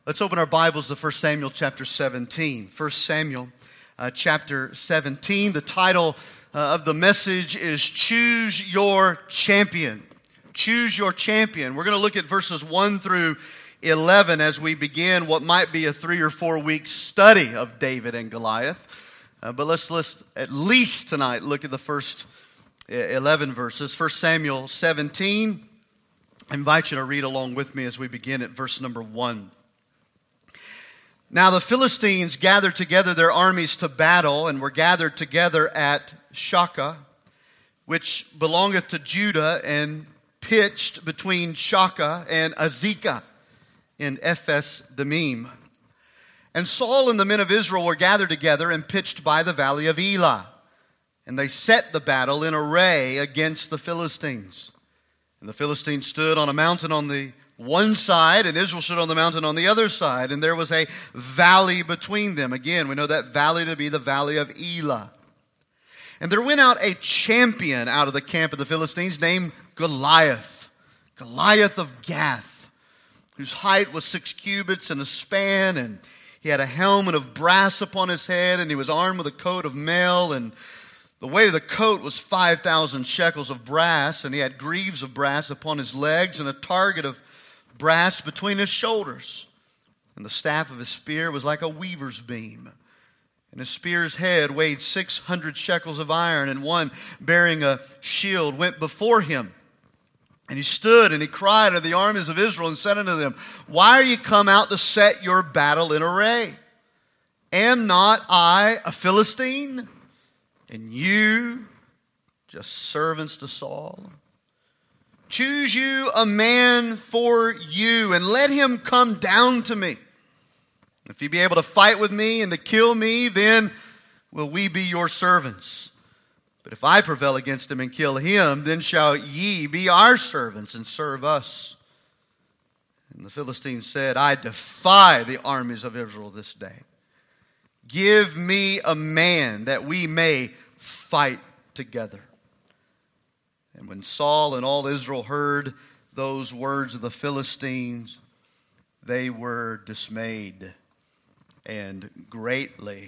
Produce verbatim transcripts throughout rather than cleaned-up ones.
Let's open our Bibles to First Samuel chapter seventeen. First Samuel uh, chapter seventeen. The title uh, of the message is Choose Your Champion. Choose Your Champion. We're going to look at verses one through eleven as we begin what might be a three or four week study of David and Goliath. Uh, but let's, let's at least tonight look at the first eleven verses. First Samuel seventeen. I invite you to read along with me as we begin at verse number one. Now the Philistines gathered together their armies to battle, and were gathered together at Shakah, which belongeth to Judah, and pitched between Shakah and Azekah in Ephes Dammim. And Saul and the men of Israel were gathered together and pitched by the valley of Elah. And they set the battle in array against the Philistines. And the Philistines stood on a mountain on the one side, and Israel stood on the mountain on the other side, and there was a valley between them. Again, we know that valley to be the valley of Elah. And there went out a champion out of the camp of the Philistines named Goliath, Goliath of Gath, whose height was six cubits and a span, and he had a helmet of brass upon his head, and he was armed with a coat of mail, and the weight of the coat was five thousand shekels of brass, and he had greaves of brass upon his legs, and a target of brass between his shoulders. And the staff of his spear was like a weaver's beam. And his spear's head weighed six hundred shekels of iron, and one bearing a shield went before him. And he stood and he cried unto the armies of Israel and said unto them, Why are ye come out to set your battle in array? Am not I a Philistine? And you just servants to Saul? Choose you a man for you, and let him come down to me. If he be able to fight with me and to kill me, then will we be your servants. But if I prevail against him and kill him, then shall ye be our servants and serve us. And the Philistines said, I defy the armies of Israel this day. Give me a man that we may fight together. And when Saul and all Israel heard those words of the Philistines, they were dismayed and greatly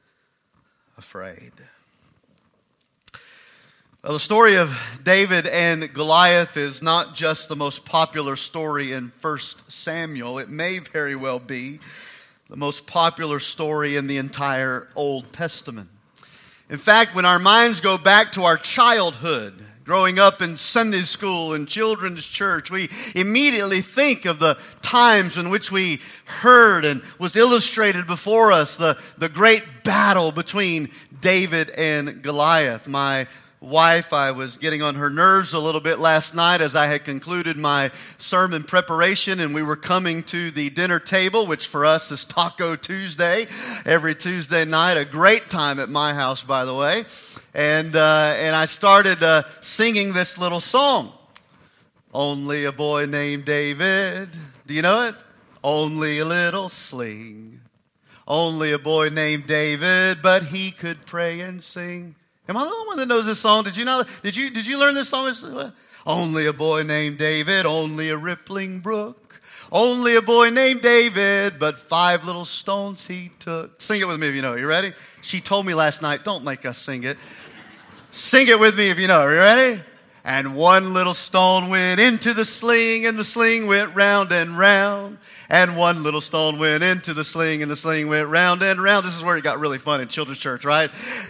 afraid. Well, the story of David and Goliath is not just the most popular story in First Samuel. It may very well be the most popular story in the entire Old Testament. In fact, when our minds go back to our childhood, growing up in Sunday school and children's church, we immediately think of the times in which we heard and was illustrated before us the, the great battle between David and Goliath. My wife, I was getting on her nerves a little bit last night as I had concluded my sermon preparation, and we were coming to the dinner table, which for us is Taco Tuesday, every Tuesday night. A great time at my house, by the way. And uh, and I started uh, singing this little song. Only a boy named David. Do you know it? Only a little sling. Only a boy named David, but he could pray and sing. Am I the only one that knows this song? Did you not? Did you did you learn this song? Only a boy named David, only a rippling brook. Only a boy named David, but five little stones he took. Sing it with me if you know it. You ready? She told me last night, don't make us sing it. Sing it with me if you know it. You ready? And one little stone went into the sling, and the sling went round and round. And one little stone went into the sling, and the sling went round and round. This is where it got really fun in children's church, right?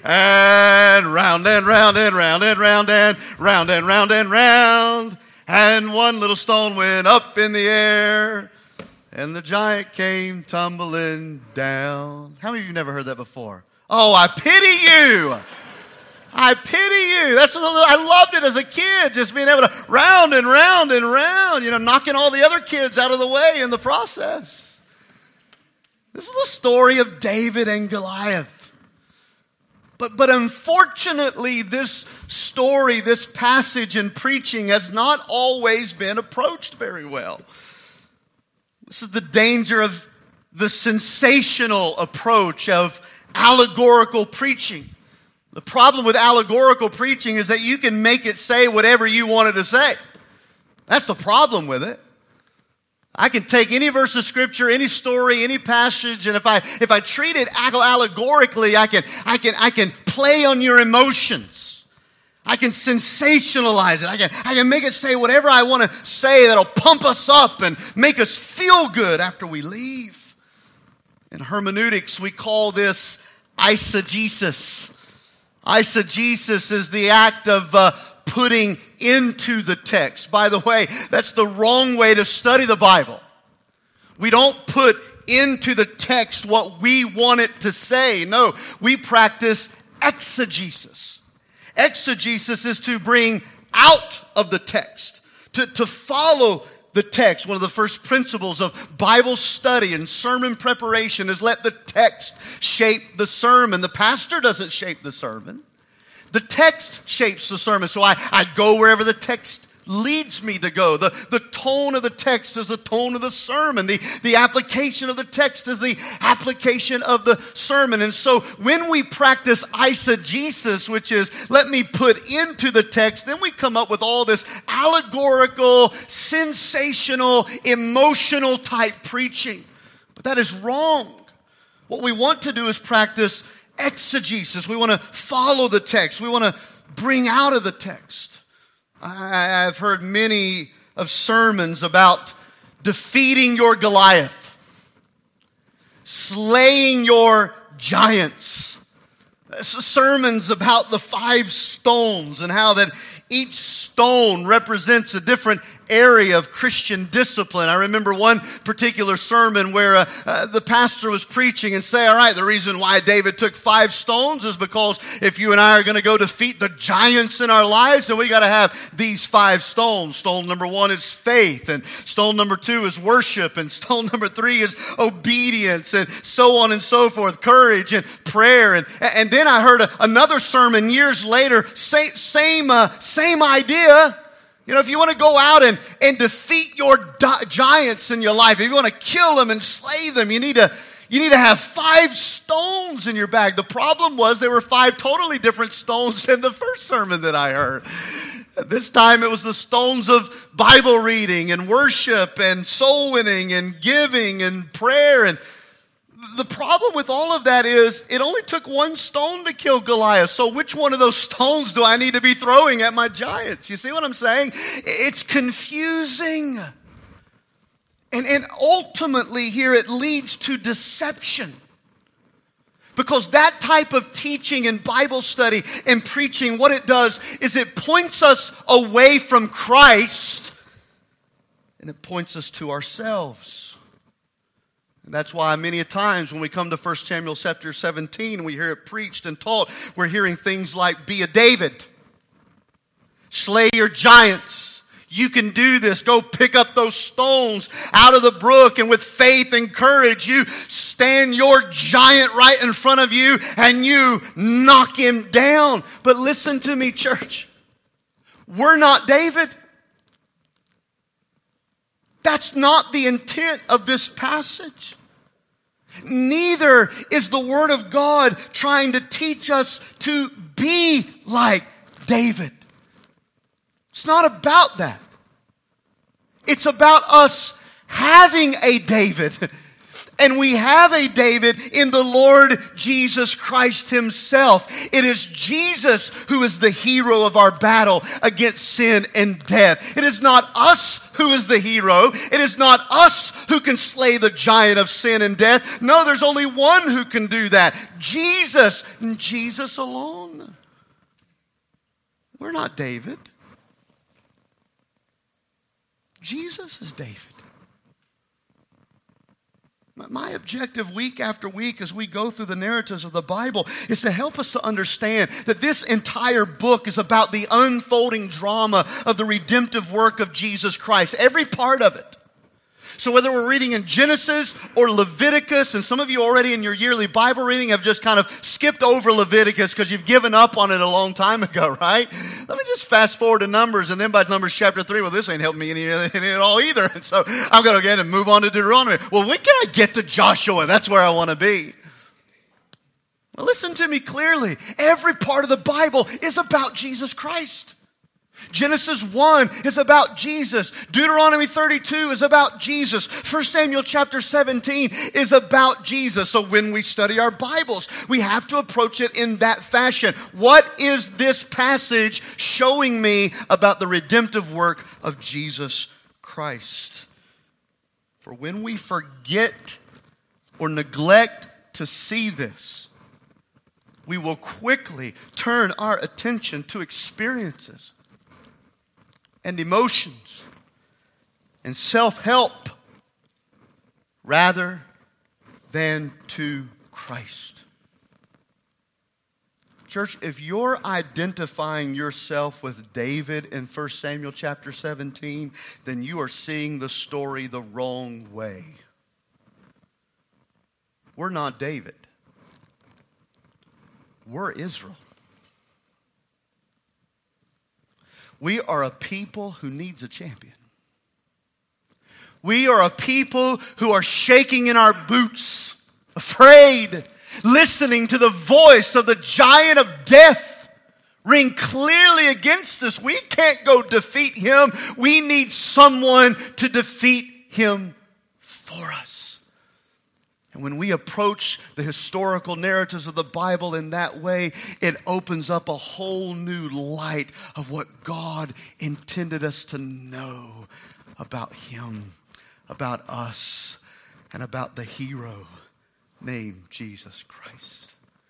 And round and round and round and round and round and round and round. And one little stone went up in the air, and the giant came tumbling down. How many of you never heard that before? Oh, I pity you. I pity you. That's what I loved it as a kid, just being able to round and round and round, you know, knocking all the other kids out of the way in the process. This is the story of David and Goliath. But, but unfortunately, this story, this passage in preaching has not always been approached very well. This is the danger of the sensational approach of allegorical preaching. The problem with allegorical preaching is that you can make it say whatever you want it to say. That's the problem with it. I can take any verse of Scripture, any story, any passage, and if I if I treat it allegorically, I can I can I can play on your emotions. I can sensationalize it. I can I can make it say whatever I want to say that'll pump us up and make us feel good after we leave. In hermeneutics, we call this eisegesis. Eisegesis is the act of uh, putting into the text. By the way, that's the wrong way to study the Bible. We don't put into the text what we want it to say. No, we practice exegesis. Exegesis is to bring out of the text, to, to follow the text. One of the first principles of Bible study and sermon preparation is let the text shape the sermon. The pastor doesn't shape the sermon. The text shapes the sermon, so I, I go wherever the text leads me to go. The, the tone of the text is the tone of the sermon. The, the application of the text is the application of the sermon. And so when we practice eisegesis, which is let me put into the text, then we come up with all this allegorical, sensational, emotional type preaching. But that is wrong. What we want to do is practice exegesis. We want to follow the text. We want to bring out of the text. I, I've heard many of sermons about defeating your Goliath, slaying your giants. Sermons about the five stones and how that each stone represents a different area of Christian discipline. I remember one particular sermon where uh, uh, the pastor was preaching and say, all right, the reason why David took five stones is because if you and I are going to go defeat the giants in our lives, then we got to have these five stones. Stone number one is faith, and stone number two is worship, and stone number three is obedience, and so on and so forth, courage and prayer. And, and then I heard a, another sermon years later, same, same, uh, same idea. You know, if you want to go out and, and defeat your di- giants in your life, if you want to kill them and slay them, you need to you need to have five stones in your bag. The problem was there were five totally different stones in the first sermon that I heard. This time it was the stones of Bible reading and worship and soul winning and giving and prayer. And the problem with all of that is it only took one stone to kill Goliath. So which one of those stones do I need to be throwing at my giants? You see what I'm saying? It's confusing. And, and ultimately here it leads to deception. Because that type of teaching and Bible study and preaching, what it does is it points us away from Christ and it points us to ourselves. And that's why many a times when we come to First Samuel chapter seventeen, we hear it preached and taught, we're hearing things like, be a David. Slay your giants. You can do this. Go pick up those stones out of the brook, and with faith and courage, you stand your giant right in front of you and you knock him down. But listen to me, church. We're not David. That's not the intent of this passage. Neither is the Word of God trying to teach us to be like David. It's not about that. It's about us having a David. And we have a David in the Lord Jesus Christ himself. It is Jesus who is the hero of our battle against sin and death. It is not us who is the hero. It is not us who can slay the giant of sin and death. No, there's only one who can do that. Jesus, and Jesus alone. We're not David. Jesus is David. My objective week after week as we go through the narratives of the Bible is to help us to understand that this entire book is about the unfolding drama of the redemptive work of Jesus Christ. Every part of it. So whether we're reading in Genesis or Leviticus, and some of you already in your yearly Bible reading have just kind of skipped over Leviticus because you've given up on it a long time ago, right? Let me just fast forward to Numbers, and then by Numbers chapter three, well, this ain't helping me any, any at all either. And so I'm going to go ahead and move on to Deuteronomy. Well, when can I get to Joshua? That's where I want to be. Well, listen to me clearly. Every part of the Bible is about Jesus Christ. Genesis one is about Jesus. Deuteronomy thirty-two is about Jesus. First Samuel chapter seventeen is about Jesus. So when we study our Bibles, we have to approach it in that fashion. What is this passage showing me about the redemptive work of Jesus Christ? For when we forget or neglect to see this, we will quickly turn our attention to experiences and emotions and self-help rather than to Christ. Church, if you're identifying yourself with David in First Samuel chapter seventeen, then you are seeing the story the wrong way. We're not David. We're Israel. We are a people who needs a champion. We are a people who are shaking in our boots, afraid, listening to the voice of the giant of death ring clearly against us. We can't go defeat him. We need someone to defeat him for us. And when we approach the historical narratives of the Bible in that way, it opens up a whole new light of what God intended us to know about him, about us, and about the hero named Jesus Christ.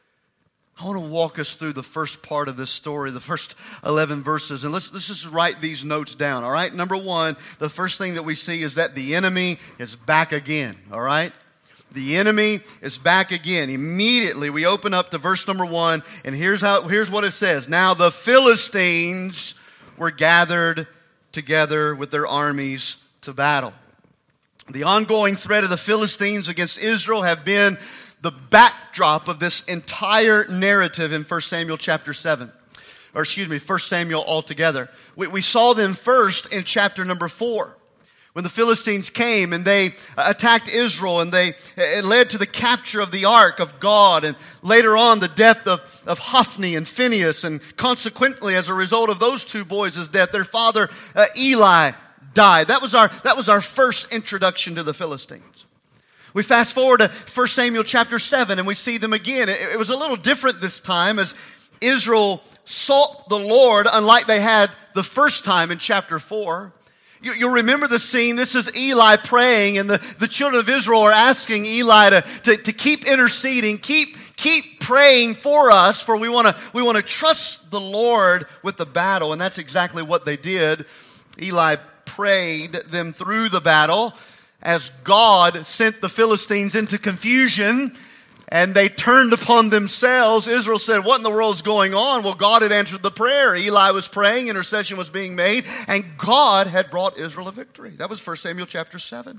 I want to walk us through the first part of this story, the first eleven verses, and let's, let's just write these notes down, all right? Number one, the first thing that we see is that the enemy is back again, all right? The enemy is back again. Immediately we open up to verse number one, and here's how here's what it says. Now the Philistines were gathered together with their armies to battle. The ongoing threat of the Philistines against Israel have been the backdrop of this entire narrative in First Samuel chapter seven. Or excuse me, First Samuel altogether. We, we saw them first in chapter number four, when the Philistines came and they attacked Israel, and they it led to the capture of the ark of God, and later on the death of, of Hophni and Phinehas, and consequently as a result of those two boys' death, their father uh, Eli died. That was our that was our first introduction to the Philistines. We fast forward to First Samuel chapter seven, and we see them again. It, it was a little different this time, as Israel sought the Lord unlike they had the first time in chapter four. You, you'll remember the scene. This is Eli praying, and the, the children of Israel are asking Eli to, to, to keep interceding, keep, keep praying for us, for we want to we want to trust the Lord with the battle. And that's exactly what they did. Eli prayed them through the battle as God sent the Philistines into confusion, and they turned upon themselves. Israel said, what in the world is going on? Well, God had answered the prayer. Eli was praying, intercession was being made, and God had brought Israel a victory. That was First Samuel chapter seven.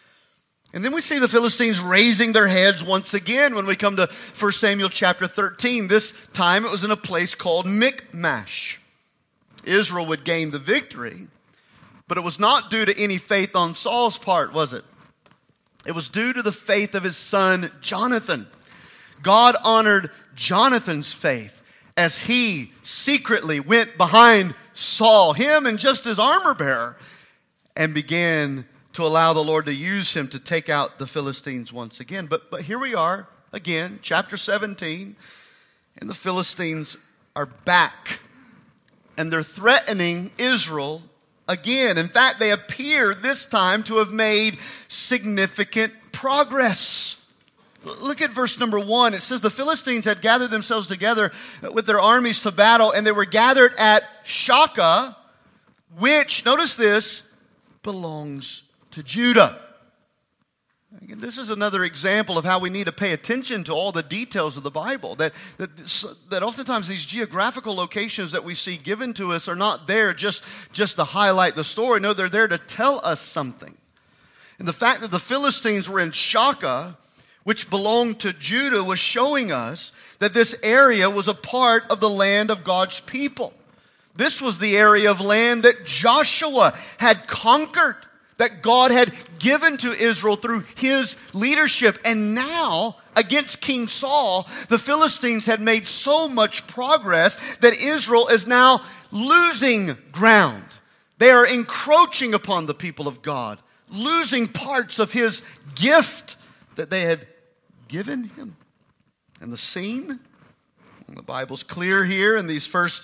And then we see the Philistines raising their heads once again when we come to First Samuel chapter thirteen. This time it was in a place called Michmash. Israel would gain the victory, but it was not due to any faith on Saul's part, was it? It was due to the faith of his son, Jonathan. God honored Jonathan's faith as he secretly went behind Saul, him and just his armor bearer, and began to allow the Lord to use him to take out the Philistines once again. But, but here we are, again, chapter seventeen, and the Philistines are back, and they're threatening Israel again. In fact, they appear this time to have made significant progress. Look at verse number one. It says the Philistines had gathered themselves together with their armies to battle, and they were gathered at Shaka, which, notice this, belongs to Judah. Again, this is another example of how we need to pay attention to all the details of the Bible. That, that, that oftentimes these geographical locations that we see given to us are not there just, just to highlight the story. No, they're there to tell us something. And the fact that the Philistines were in Shaka, which belonged to Judah, was showing us that this area was a part of the land of God's people. This was the area of land that Joshua had conquered. that God had given to Israel through his leadership. And now, against King Saul, the Philistines had made so much progress that Israel is now losing ground. They are encroaching upon the people of God, losing parts of his gift that they had given him. And the scene, the Bible's clear here in these first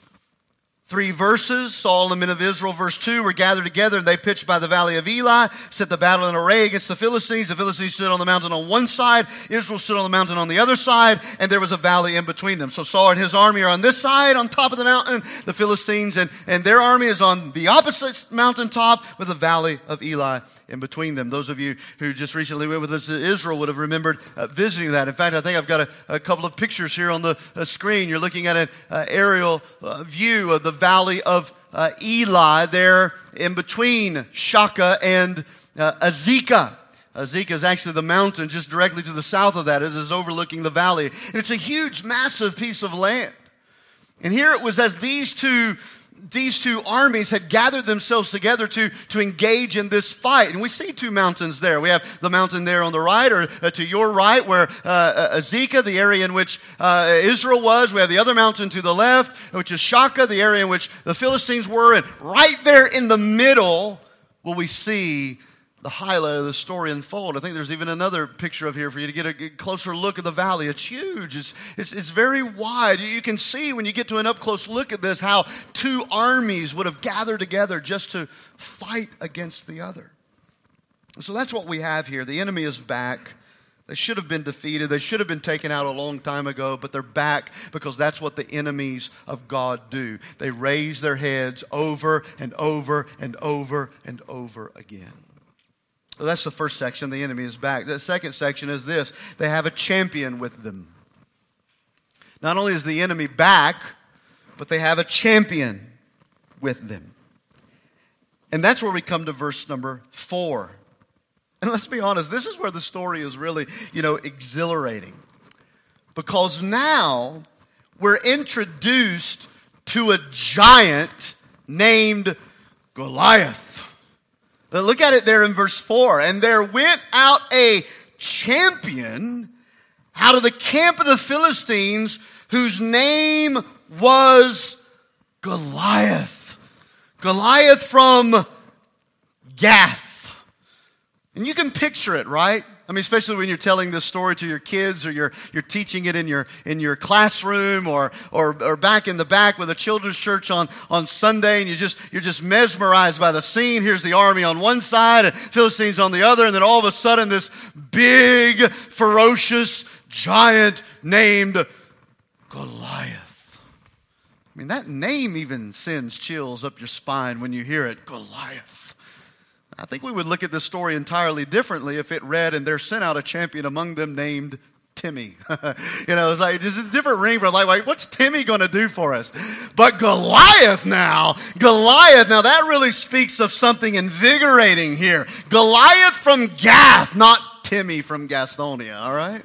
three verses. Saul and the men of Israel, verse two, were gathered together, and they pitched by the valley of Elah, set the battle in array against the Philistines. The Philistines stood on the mountain on one side, Israel stood on the mountain on the other side, and there was a valley in between them. So Saul and his army are on this side, on top of the mountain. The Philistines and, and their army is on the opposite mountaintop with the valley of Elah in between them. Those of you who just recently went with us to Israel would have remembered uh, visiting that. In fact, I think I've got a, a couple of pictures here on the uh, screen. You're looking at an uh, aerial uh, view of the valley of uh, Elah there in between Shaka and uh, Azekah. Azekah is actually the mountain just directly to the south of that. It is overlooking the valley. And it's a huge, massive piece of land. And here it was as these two These two armies had gathered themselves together to, to engage in this fight. And we see two mountains there. We have the mountain there on the right, or uh, to your right, where uh, Azekah, the area in which uh, Israel was. We have the other mountain to the left, which is Shaka, the area in which the Philistines were. And right there in the middle will we see the highlight of the story unfold. I think there's even another picture of here for you to get a closer look at the valley. It's huge. It's, it's, it's very wide. You can see when you get to an up-close look at this how two armies would have gathered together just to fight against the other. So that's what we have here. The enemy is back. They should have been defeated. They should have been taken out a long time ago, but they're back because that's what the enemies of God do. They raise their heads over and over and over and over again. So that's the first section. The enemy is back. The second section is this. They have a champion with them. Not only is the enemy back, but they have a champion with them. And that's where we come to verse number four. And let's be honest, this is where the story is really, you know, exhilarating. Because now we're introduced to a giant named Goliath. Look at it there in verse four. And there went out a champion out of the camp of the Philistines whose name was Goliath. Goliath from Gath. And you can picture it, right? I mean, especially when you're telling this story to your kids, or you're you're teaching it in your in your classroom, or or or back in the back with a children's church on, on Sunday, and you just you're just mesmerized by the scene. Here's the army on one side, and Philistines on the other, and then all of a sudden this big, ferocious giant named Goliath. I mean, that name even sends chills up your spine when you hear it, Goliath. I think we would look at this story entirely differently if it read, and there sent out a champion among them named Timmy. You know, it's like, it's a different ring for like, like, what's Timmy going to do for us? But Goliath now, Goliath, now that really speaks of something invigorating here. Goliath from Gath, not Timmy from Gastonia, all right?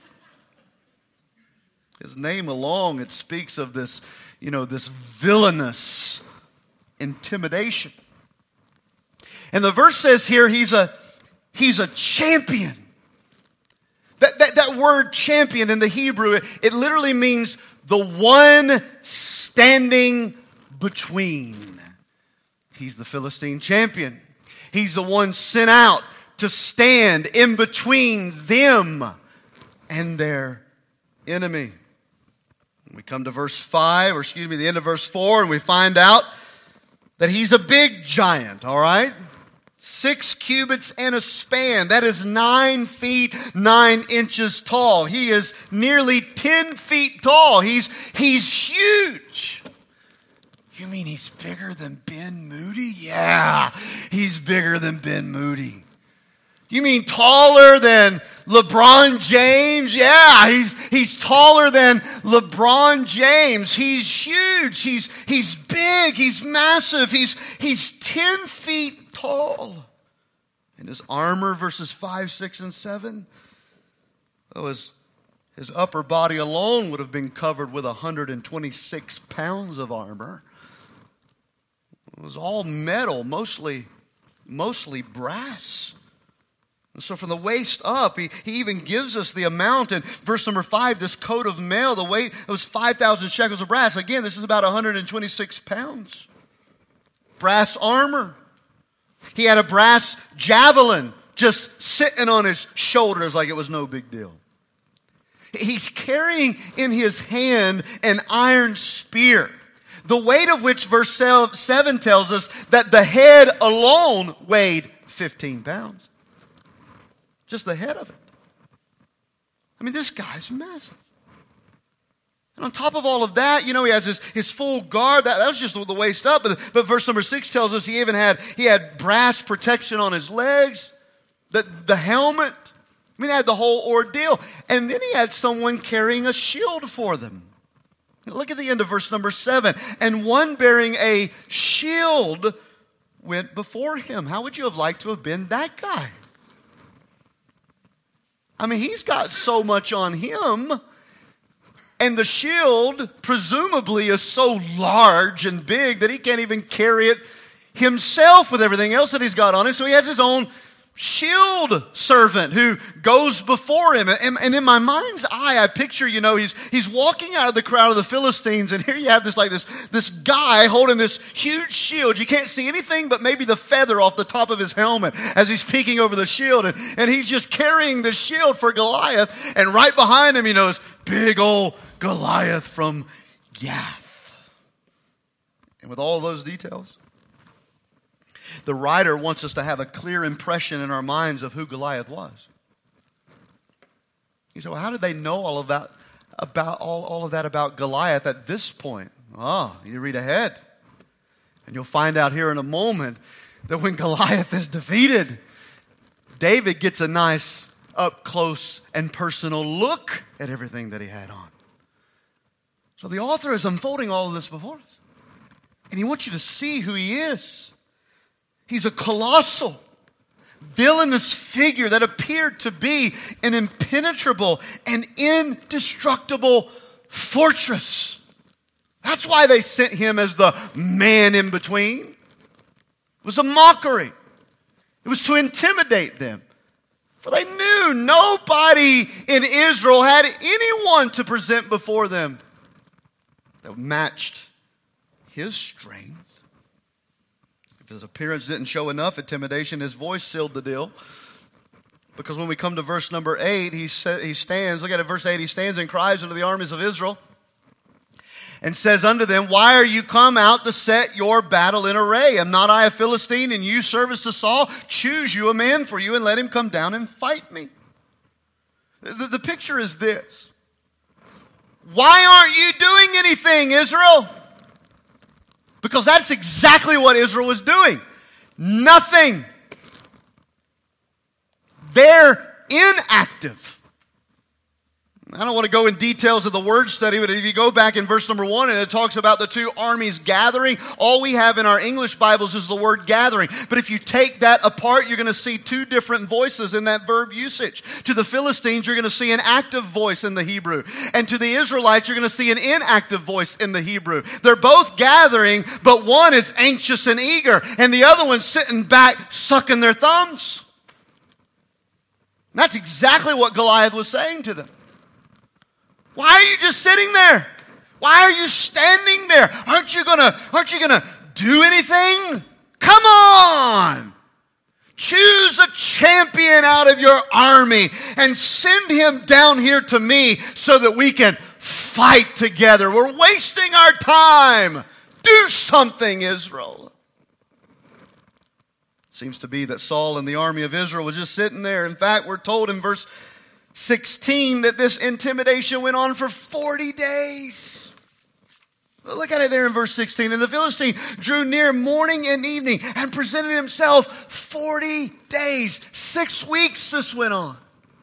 His name alone, it speaks of this, you know, this villainous intimidation. And the verse says here, he's a, he's a champion. That, that, that word champion in the Hebrew, it, it literally means the one standing between. He's the Philistine champion. He's the one sent out to stand in between them and their enemy. We come to verse five, or excuse me, the end of verse four, and we find out that he's a big giant, all right? Six cubits and a span. That is nine feet, nine inches tall. He is nearly ten feet tall. He's, he's huge. You mean he's bigger than Ben Moody? Yeah, he's bigger than Ben Moody. You mean taller than LeBron James? Yeah, he's he's taller than LeBron James. He's huge. He's he's big. He's massive. He's he's ten feet tall. And his armor, verses five, six, and seven, oh, his, his upper body alone would have been covered with one hundred twenty-six pounds of armor. It was all metal, mostly mostly brass. And so from the waist up, he, he even gives us the amount. In verse number five, this coat of mail, the weight, it was five thousand shekels of brass. Again, this is about one hundred twenty-six pounds. Brass armor. He had a brass javelin just sitting on his shoulders like it was no big deal. He's carrying in his hand an iron spear, the weight of which verse seven tells us that the head alone weighed fifteen pounds. Just the head of it. I mean, this guy's massive. And on top of all of that, you know, he has his, his full guard. That, that was just the waist up. But, but verse number six tells us he even had, he had brass protection on his legs, the, the helmet. I mean, he had the whole ordeal. And then he had someone carrying a shield for them. Look at the end of verse number seven. And one bearing a shield went before him. How would you have liked to have been that guy? I mean, he's got so much on him. And the shield, presumably, is so large and big that he can't even carry it himself with everything else that he's got on him. So he has his own shield servant who goes before him. And, and in my mind's eye, I picture, you know, he's he's walking out of the crowd of the Philistines, and here you have this like this, this guy holding this huge shield. You can't see anything but maybe the feather off the top of his helmet as he's peeking over the shield. And, and he's just carrying the shield for Goliath. And right behind him, you know, is big old Goliath from Gath. And with all those details, the writer wants us to have a clear impression in our minds of who Goliath was. You say, well, how did they know all of that about all, all of that about Goliath at this point? Oh, you read ahead. And you'll find out here in a moment that when Goliath is defeated, David gets a nice up close and personal look at everything that he had on. So the author is unfolding all of this before us. And he wants you to see who he is. He's a colossal, villainous figure that appeared to be an impenetrable and indestructible fortress. That's why they sent him as the man in between. It was a mockery. It was to intimidate them. For they knew nobody in Israel had anyone to present before them that matched his strength. If his appearance didn't show enough intimidation, his voice sealed the deal. Because when we come to verse number eight, he, sa- he stands, look at it, verse eight, he stands and cries unto the armies of Israel and says unto them, why are you come out to set your battle in array? Am not I a Philistine, and you service to Saul? Choose you a man for you, and let him come down and fight me. The, the picture is this. Why aren't you doing anything, Israel? Because that's exactly what Israel was doing. Nothing. They're inactive. I don't want to go in details of the word study, but if you go back in verse number one and it talks about the two armies gathering, all we have in our English Bibles is the word gathering. But if you take that apart, you're going to see two different voices in that verb usage. To the Philistines, you're going to see an active voice in the Hebrew. And to the Israelites, you're going to see an inactive voice in the Hebrew. They're both gathering, but one is anxious and eager, and the other one's sitting back, sucking their thumbs. And that's exactly what Goliath was saying to them. Why are you just sitting there? Why are you standing there? Aren't you gonna, aren't you gonna do anything? Come on! Choose a champion out of your army and send him down here to me so that we can fight together. We're wasting our time. Do something, Israel. Seems to be that Saul and the army of Israel was just sitting there. In fact, we're told in verse sixteen that this intimidation went on for forty days. Look at it there in verse sixteen. And the Philistine drew near morning and evening and presented himself forty days. Six weeks this went on.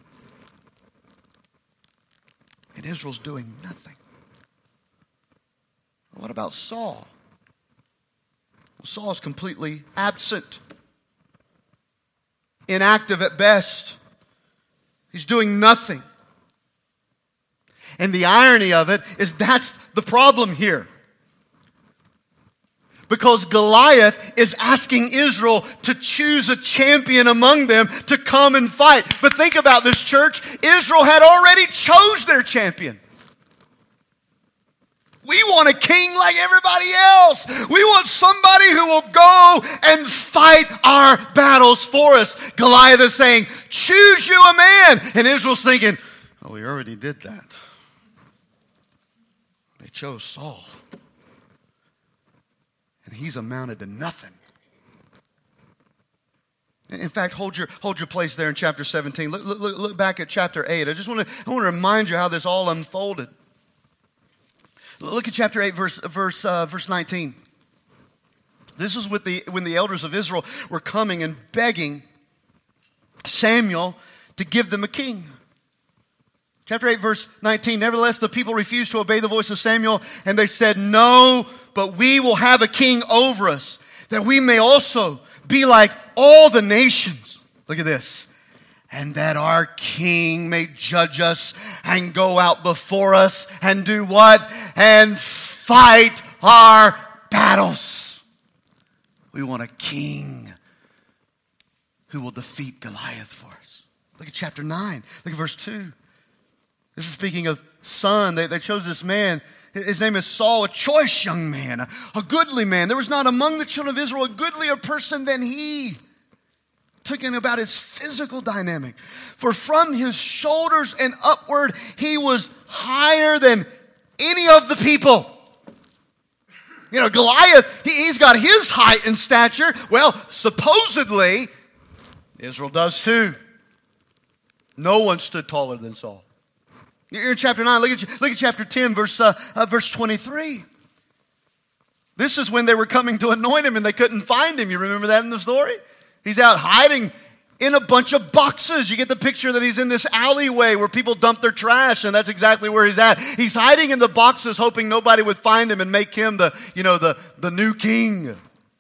And Israel's doing nothing. What about Saul? Well, Saul's completely absent. Inactive at best. He's doing nothing. And the irony of it is that's the problem here. Because Goliath is asking Israel to choose a champion among them to come and fight. But think about this, church. Israel had already chose their champion. We want a king like everybody else. We want somebody who will go and fight our battles for us. Goliath is saying, choose you a man. And Israel's thinking, oh, we already did that. They chose Saul. And he's amounted to nothing. In fact, hold your hold your place there in chapter seventeen. Look, look, look back at chapter eight. I just want to I want to remind you how this all unfolded. Look at chapter eight, verse verse uh, verse nineteen. This is with the when the elders of Israel were coming and begging Samuel to give them a king. Chapter eight, verse nineteen. Nevertheless, the people refused to obey the voice of Samuel, and they said, no, but we will have a king over us, that we may also be like all the nations. Look at this. And that our king may judge us and go out before us and do what? And fight our battles. We want a king who will defeat Goliath for us. Look at chapter nine. Look at verse two. This is speaking of son. They, they chose this man. His name is Saul, a choice young man, a, a goodly man. There was not among the children of Israel a goodlier person than he. Talking about his physical dynamic. For from his shoulders and upward, he was higher than any of the people. You know, Goliath, he, he's got his height and stature. Well, supposedly, Israel does too. No one stood taller than Saul. You're in chapter nine. Look at, look at chapter ten, verse, uh, uh, verse twenty-three. This is when they were coming to anoint him and they couldn't find him. You remember that in the story? He's out hiding in a bunch of boxes. You get the picture that he's in this alleyway where people dump their trash, and that's exactly where he's at. He's hiding in the boxes, hoping nobody would find him and make him the, you know, the, the new king.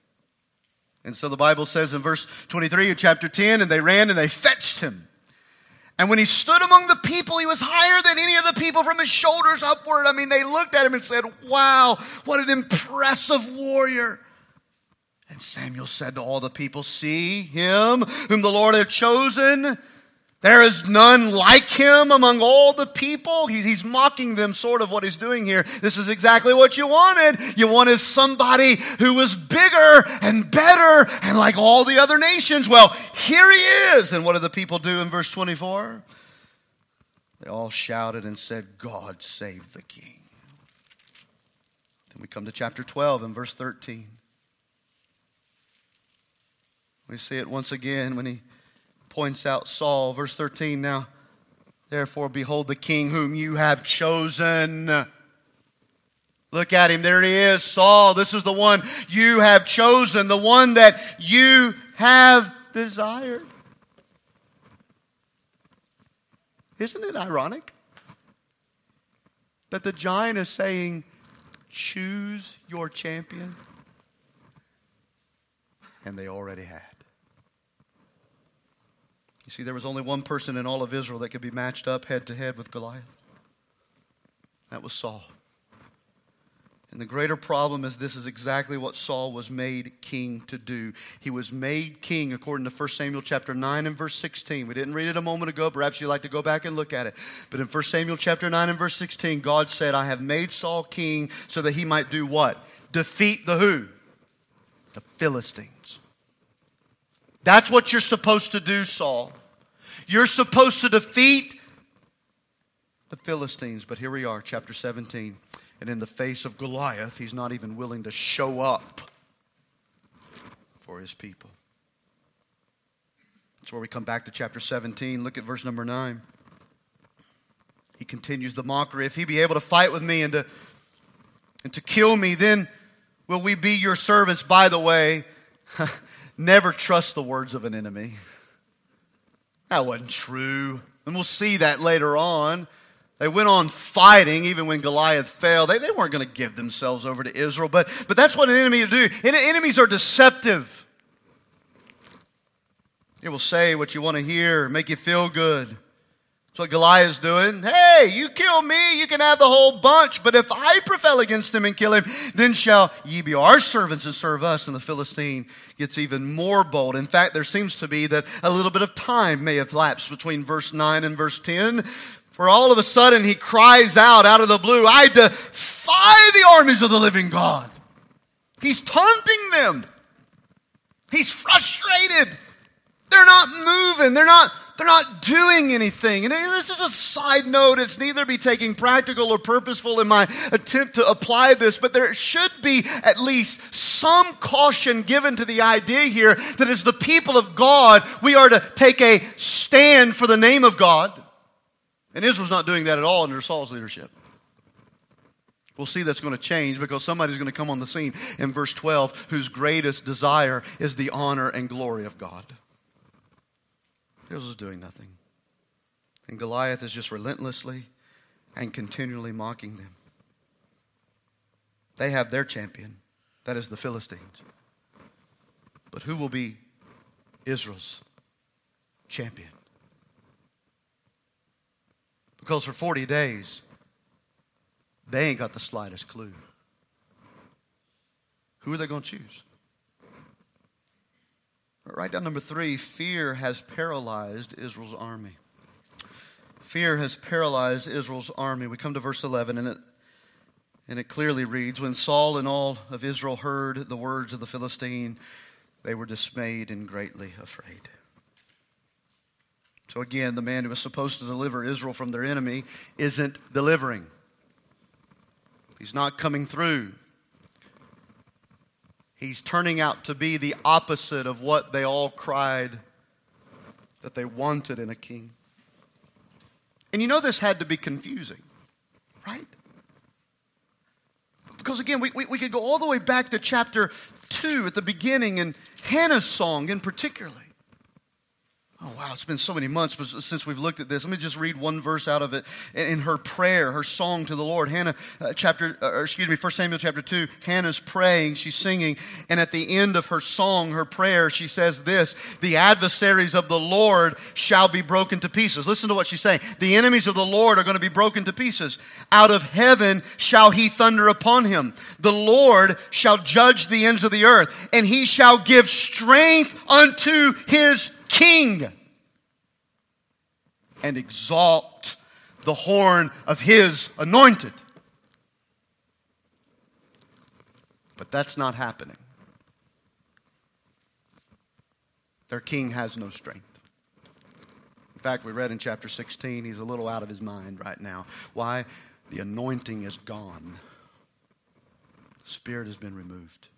And so the Bible says in verse twenty-three of chapter ten, and they ran and they fetched him. And when he stood among the people, he was higher than any of the people from his shoulders upward. I mean, they looked at him and said, wow, what an impressive warrior. And Samuel said to all the people, see him whom the Lord hath chosen. There is none like him among all the people. He, he's mocking them, sort of what he's doing here. This is exactly what you wanted. You wanted somebody who was bigger and better and like all the other nations. Well, here he is. And what did the people do in verse twenty-four? They all shouted and said, God save the king. Then we come to chapter twelve and verse thirteen. We see it once again when he points out Saul. Verse thirteen, now, therefore, behold the king whom you have chosen. Look at him. There he is, Saul. This is the one you have chosen, the one that you have desired. Isn't it ironic that the giant is saying, choose your champion? And they already had. You see, there was only one person in all of Israel that could be matched up head to head with Goliath. That was Saul. And the greater problem is this is exactly what Saul was made king to do. He was made king according to First Samuel chapter nine and verse sixteen. We didn't read it a moment ago. Perhaps you'd like to go back and look at it. But in First Samuel chapter nine and verse sixteen, God said, I have made Saul king so that he might do what? Defeat the who? The Philistines. That's what you're supposed to do, Saul. You're supposed to defeat the Philistines. But here we are, chapter seventeen. And in the face of Goliath, he's not even willing to show up for his people. That's where we come back to chapter seventeen. Look at verse number nine. He continues the mockery. If he be able to fight with me and to, and to kill me, then will we be your servants. By the way, never trust the words of an enemy. That wasn't true. And we'll see that later on. They went on fighting even when Goliath fell. They, they weren't going to give themselves over to Israel. But, but that's what an enemy will do. En- enemies are deceptive. It will say what you want to hear, make you feel good. That's what Goliath's doing. Hey, you kill me, you can have the whole bunch. But if I prevail against him and kill him, then shall ye be our servants and serve us. And the Philistine gets even more bold. In fact, there seems to be that a little bit of time may have lapsed between verse nine and verse ten. For all of a sudden he cries out out of the blue, I defy the armies of the living God. He's taunting them. He's frustrated. They're not moving. They're not They're not doing anything. And this is a side note. It's neither be taking practical or purposeful in my attempt to apply this, but there should be at least some caution given to the idea here that as the people of God, we are to take a stand for the name of God. And Israel's not doing that at all under Saul's leadership. We'll see that's going to change because somebody's going to come on the scene in verse twelve whose greatest desire is the honor and glory of God. Israel's doing nothing. And Goliath is just relentlessly and continually mocking them. They have their champion. That is the Philistines. But who will be Israel's champion? Because for forty days, they ain't got the slightest clue. Who are they going to choose? Write down number three, fear has paralyzed Israel's army. Fear has paralyzed Israel's army. We come to verse eleven, and it, and it clearly reads, when Saul and all of Israel heard the words of the Philistine, they were dismayed and greatly afraid. So again, the man who was supposed to deliver Israel from their enemy isn't delivering. He's not coming through. He's turning out to be the opposite of what they all cried that they wanted in a king. And you know this had to be confusing, right? Because again, we, we, we could go all the way back to chapter two at the beginning and Hannah's song in particular. Oh, wow, it's been so many months since we've looked at this. Let me just read one verse out of it in her prayer, her song to the Lord. Hannah, uh, chapter, uh, or excuse me, First Samuel chapter two, Hannah's praying, she's singing, and at the end of her song, her prayer, she says this, the adversaries of the Lord shall be broken to pieces. Listen to what she's saying. The enemies of the Lord are going to be broken to pieces. Out of heaven shall he thunder upon him. The Lord shall judge the ends of the earth, and he shall give strength unto his king and exalt the horn of his anointed. But that's not happening. Their king has no strength. In fact, we read in chapter sixteen, he's a little out of his mind right now. Why? The anointing is gone. The Spirit has been removed.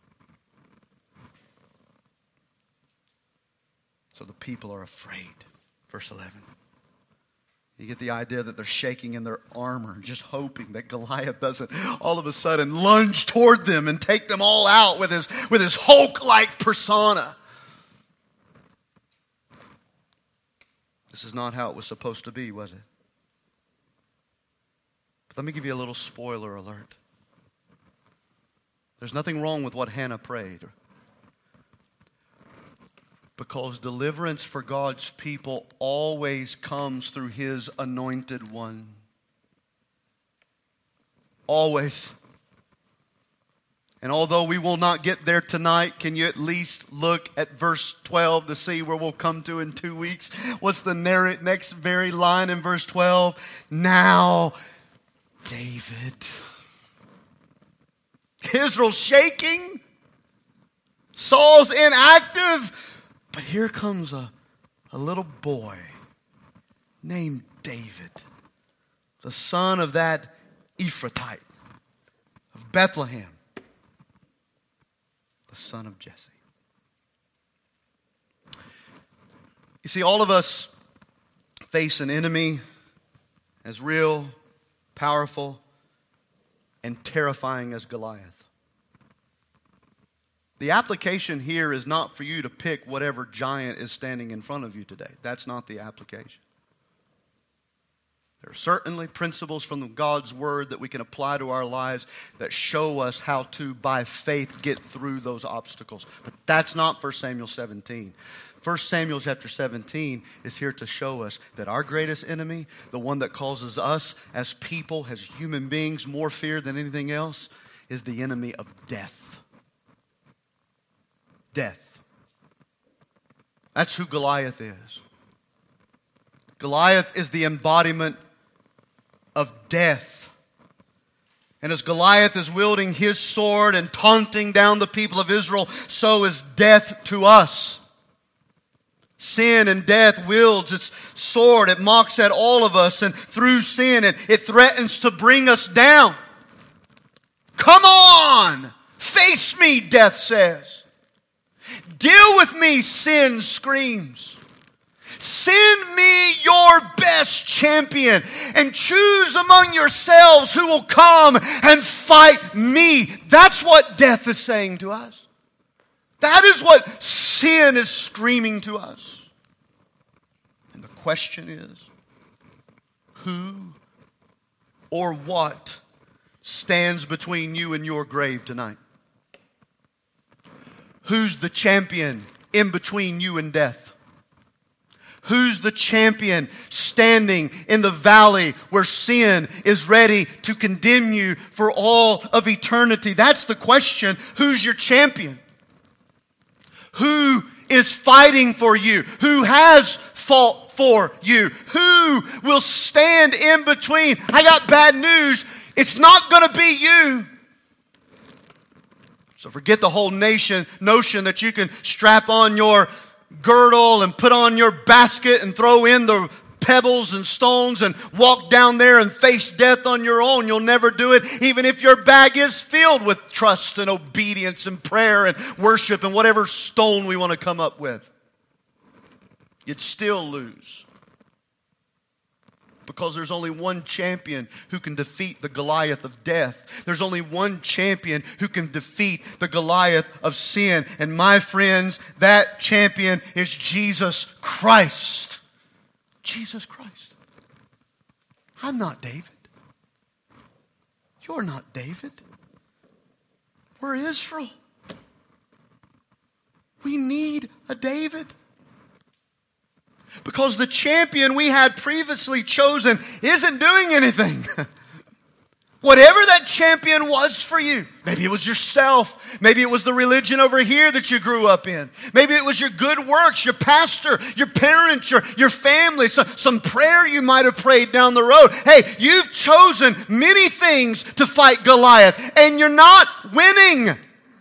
So the people are afraid. Verse eleven. You get the idea that they're shaking in their armor, just hoping that Goliath doesn't all of a sudden lunge toward them and take them all out with his, with his Hulk-like persona. This is not how it was supposed to be, was it? But let me give you a little spoiler alert. There's nothing wrong with what Hannah prayed. Because deliverance for God's people always comes through his anointed one. Always. And although we will not get there tonight, can you at least look at verse twelve to see where we'll come to in two weeks? What's the next very line in verse twelve? Now, David. Israel's shaking. Saul's inactive. But here comes a, a little boy named David, the son of that Ephrathite of Bethlehem, the son of Jesse. You see, all of us face an enemy as real, powerful, and terrifying as Goliath. The application here is not for you to pick whatever giant is standing in front of you today. That's not the application. There are certainly principles from God's Word that we can apply to our lives that show us how to, by faith, get through those obstacles. But that's not First Samuel seventeen. First Samuel chapter seventeen is here to show us that our greatest enemy, the one that causes us as people, as human beings, more fear than anything else, is the enemy of death. Death. That's who Goliath is. Goliath is the embodiment of death. And as Goliath is wielding his sword and taunting down the people of Israel, so is death to us. Sin and death wields its sword. It mocks at all of us, and through sin it, it threatens to bring us down. Come on! Face me, death says. Deal with me, sin screams. Send me your best champion and choose among yourselves who will come and fight me. That's what death is saying to us. That is what sin is screaming to us. And the question is, who or what stands between you and your grave tonight? Who's the champion in between you and death? Who's the champion standing in the valley where sin is ready to condemn you for all of eternity? That's the question. Who's your champion? Who is fighting for you? Who has fought for you? Who will stand in between? I got bad news. It's not going to be you. So forget the whole nation notion that you can strap on your girdle and put on your basket and throw in the pebbles and stones and walk down there and face death on your own. You'll never do it, even if your bag is filled with trust and obedience and prayer and worship and whatever stone we want to come up with. You'd still lose. Because there's only one champion who can defeat the Goliath of death. There's only one champion who can defeat the Goliath of sin. And my friends, that champion is Jesus Christ. Jesus Christ. I'm not David. You're not David. We're Israel. We need a David. Because the champion we had previously chosen isn't doing anything. Whatever that champion was for you, maybe it was yourself, maybe it was the religion over here that you grew up in, maybe it was your good works, your pastor, your parents, your, your family, some, some prayer you might have prayed down the road. Hey, you've chosen many things to fight Goliath, and you're not winning.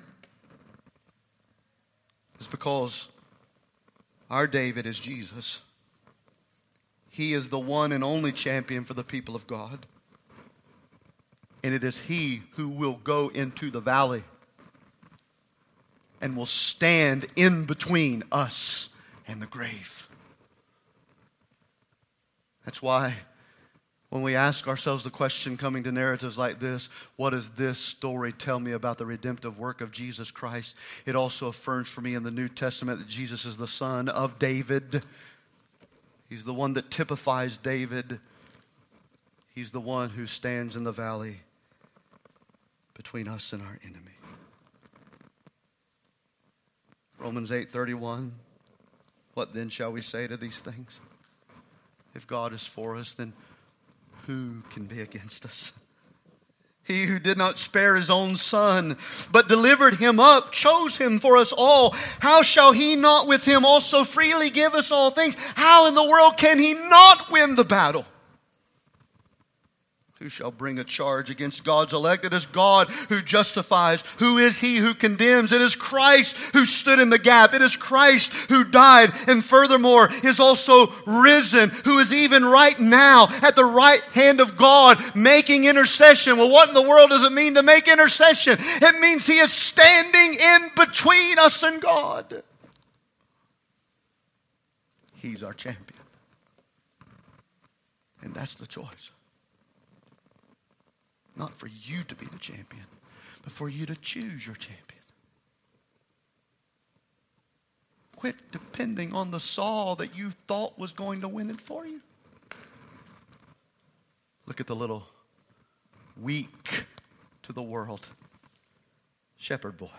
It's because our David is Jesus. He is the one and only champion for the people of God. And it is He who will go into the valley and will stand in between us and the grave. That's why when we ask ourselves the question coming to narratives like this, what does this story tell me about the redemptive work of Jesus Christ? It also affirms for me in the New Testament that Jesus is the son of David. He's the one that typifies David. He's the one who stands in the valley between us and our enemy. Romans eight thirty-one. What then shall we say to these things? If God is for us, then who can be against us? He who did not spare his own son, but delivered him up, chose him for us all. How shall he not with him also freely give us all things? How in the world can he not win the battle? Who shall bring a charge against God's elect? It is God who justifies. Who is he who condemns? It is Christ who stood in the gap. It is Christ who died and furthermore is also risen, who is even right now at the right hand of God making intercession. Well, what in the world does it mean to make intercession? It means he is standing in between us and God. He's our champion. And that's the choice. Not for you to be the champion, but for you to choose your champion. Quit depending on the Saul that you thought was going to win it for you. Look at the little weak to the world shepherd boy.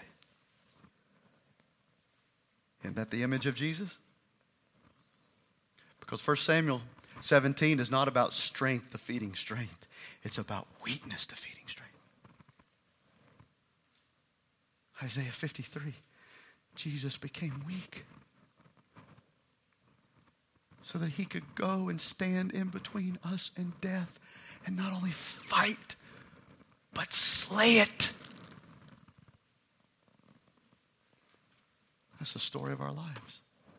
Isn't that the image of Jesus? Because First Samuel seventeen is not about strength defeating strength. It's about weakness defeating strength. Isaiah fifty-three, Jesus became weak so that he could go and stand in between us and death and not only fight, but slay it. That's the story of our lives.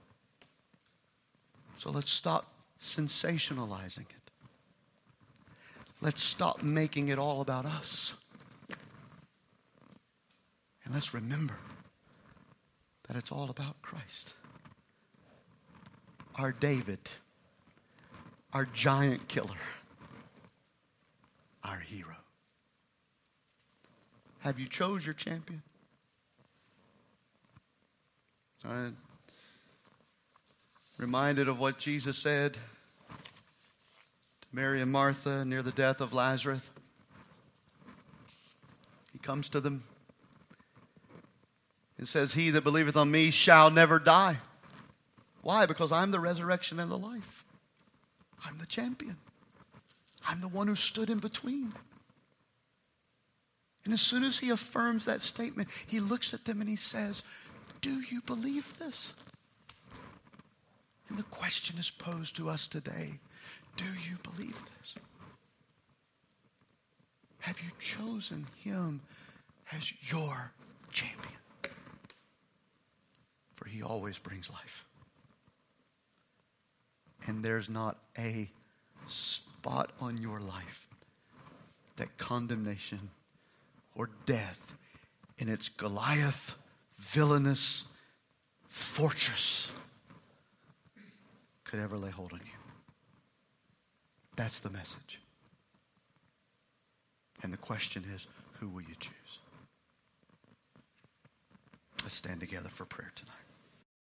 So let's stop sensationalizing it. Let's stop making it all about us. And let's remember that it's all about Christ. Our David, our giant killer, our hero. Have you chose your champion? I'm reminded of what Jesus said to Mary and Martha near the death of Lazarus. He comes to them and says, "He that believeth on me shall never die." Why? Because I'm the resurrection and the life. I'm the champion. I'm the one who stood in between. And as soon as he affirms that statement, he looks at them and he says, "Do you believe this?" And the question is posed to us today. Do you believe this? Have you chosen him as your champion? For he always brings life. And there's not a spot on your life that condemnation or death in its Goliath, villainous fortress could ever lay hold on you. That's the message. And the question is, who will you choose? Let's stand together for prayer tonight.